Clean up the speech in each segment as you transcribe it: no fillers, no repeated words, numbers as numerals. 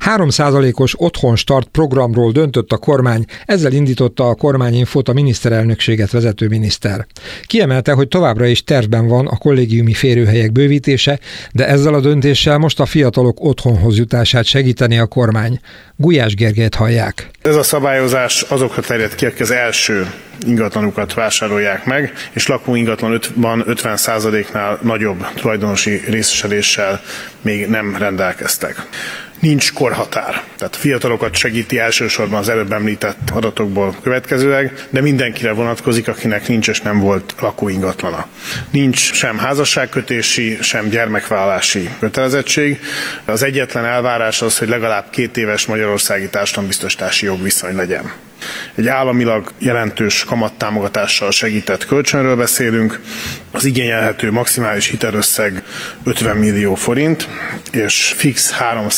3%-os otthonstart programról döntött a kormány, ezzel indította a kormányinfót a miniszterelnökséget vezető miniszter. Kiemelte, hogy továbbra is tervben van a kollégiumi férőhelyek bővítése, de ezzel a döntéssel most a fiatalok otthonhoz jutását segíteni a kormány. Gulyás Gergelyt hallják. Ez a szabályozás azokra terjed ki, akik az első ingatlanukat vásárolják meg, és lakóingatlanban 50%-nál nagyobb tulajdonosi részesedéssel még nem rendelkeztek. Nincs korhatár, tehát fiatalokat segíti elsősorban az előbb említett adatokból következőleg, de mindenkire vonatkozik, akinek nincs és nem volt lakóingatlana. Nincs sem házasságkötési, sem gyermekvállalási kötelezettség. Az egyetlen elvárás az, hogy legalább 2 éves magyarországi társadalombiztosítási jogviszony legyen. Egy államilag jelentős kamattámogatással segített kölcsönről beszélünk. Az igényelhető maximális hitelösszeg 50 millió forint, és fix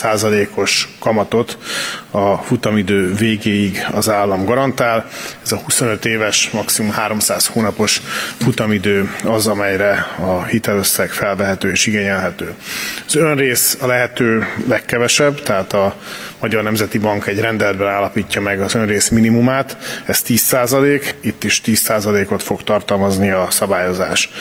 3%-os kamatot a futamidő végéig az állam garantál. Ez a 25 éves, maximum 300 hónapos futamidő az, amelyre a hitelösszeg felvehető és igényelhető. Az önrész a lehető legkevesebb, tehát a Magyar Nemzeti Bank egy rendeletben állapítja meg az önrész minimumát, ez 10%, itt is 10%-ot fog tartalmazni a szabályozás.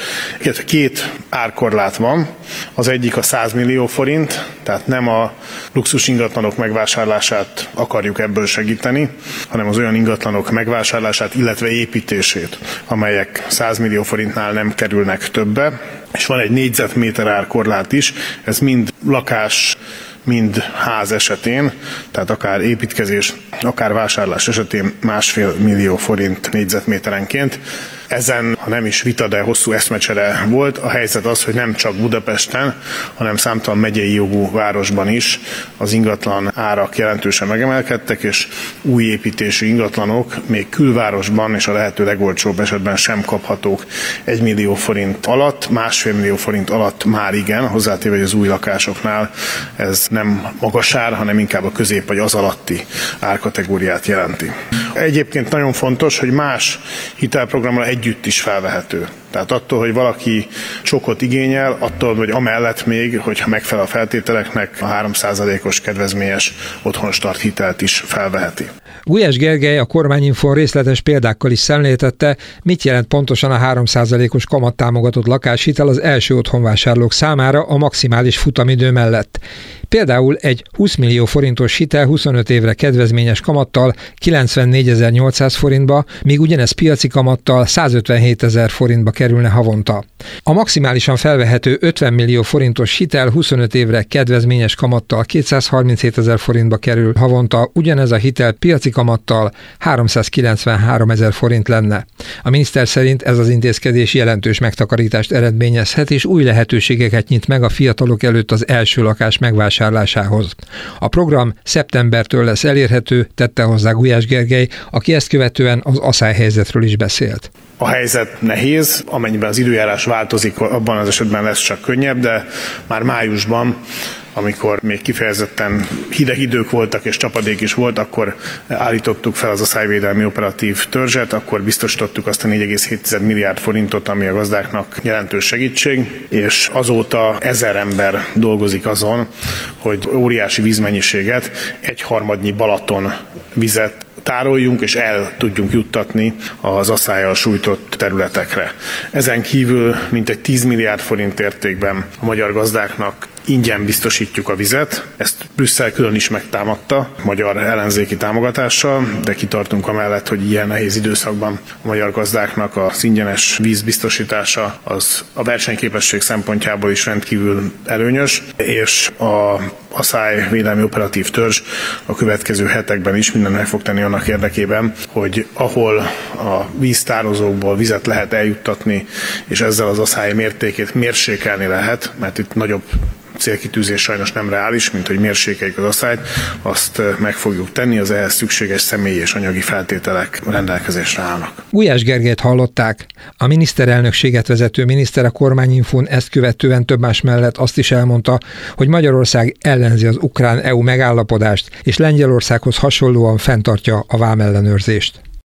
2 árkorlát van, az egyik a 100 millió forint, tehát nem a luxus ingatlanok megvásárlását akarjuk ebből segíteni, hanem az olyan ingatlanok megvásárlását, illetve építését, amelyek 100 millió forintnál nem kerülnek többe, és van egy négyzetméter árkorlát is, ez mind lakás, mind ház esetén, tehát akár építkezés, akár vásárlás esetén 1,5 millió forint négyzetméterenként. Ezen, ha nem is vita, de hosszú eszmecsere volt. A helyzet az, hogy nem csak Budapesten, hanem számtalan megyei jogú városban is az ingatlan árak jelentősen megemelkedtek, és új építésű ingatlanok még külvárosban és a lehető legolcsóbb esetben sem kaphatók 1 millió forint alatt, 1,5 millió forint alatt már igen, hozzátéve, hogy az új lakásoknál ez nem magas ár, hanem inkább a közép vagy az alatti árkategóriát jelenti. Egyébként nagyon fontos, hogy más hitelprogrammal együtt is felvehető. Tehát attól, hogy valaki csokot igényel, attól, hogy amellett még, hogyha megfelel a feltételeknek, a 3%-os kedvezményes otthonstart hitelt is felveheti. Gulyás Gergely a kormányinfón részletes példákkal is szemléltette, mit jelent pontosan a 3%-os kamattámogatott lakáshitel az első otthonvásárlók számára a maximális futamidő mellett. Például egy 20 millió forintos hitel 25 évre kedvezményes kamattal 94.800 forintba, míg ugyanez piaci kamattal 157.000 forintba kerülne havonta. A maximálisan felvehető 50 millió forintos hitel 25 évre kedvezményes kamattal 237.000 forintba kerül havonta, ugyanez a hitel piaci kamattal 393.000 forint lenne. A miniszter szerint ez az intézkedés jelentős megtakarítást eredményezhet, és új lehetőségeket nyit meg a fiatalok előtt az első lakás megvásárlásához. A program szeptembertől lesz elérhető, tette hozzá Gulyás Gergely, aki ezt követően az asszályhelyzetről is beszélt. A helyzet nehéz, amennyiben az időjárás változik, abban az esetben lesz csak könnyebb, de már májusban, amikor még kifejezetten hideg idők voltak és csapadék is volt, akkor állítottuk fel az asszályvédelmi operatív törzset, akkor biztosítottuk azt a 4,7 milliárd forintot, ami a gazdáknak jelentős segítség, és azóta 1000 ember dolgozik azon, hogy óriási vízmennyiséget, 1/3 Balaton vizet tároljunk és el tudjunk juttatni az asszállyal sújtott területekre. Ezen kívül mintegy 10 milliárd forint értékben a magyar gazdáknak ingyen biztosítjuk a vizet. Ezt Brüsszel külön is megtámadta magyar ellenzéki támogatással, de kitartunk amellett, hogy ilyen nehéz időszakban a magyar gazdáknak az ingyenes víz biztosítása az a versenyképesség szempontjából is rendkívül előnyös, és a asszályvédelmi operatív törzs a következő hetekben is mindent meg fog tenni annak érdekében, hogy ahol a víztározókból vizet lehet eljuttatni, és ezzel az asszály mértékét mérsékelni lehet, mert itt nagyobb célkitűzés sajnos nem reális, mint hogy mérsékeljük az asszályt, azt meg fogjuk tenni, az ehhez szükséges személyi és anyagi feltételek rendelkezésre állnak. Gulyás Gergelyt hallották. A miniszterelnökséget vezető miniszter a kormányinfón ezt követően több más mellett azt is elmondta, hogy Magyarország ellenzi az ukrán EU megállapodást, és Lengyelországhoz hasonlóan fenntartja a vámellenőrzést.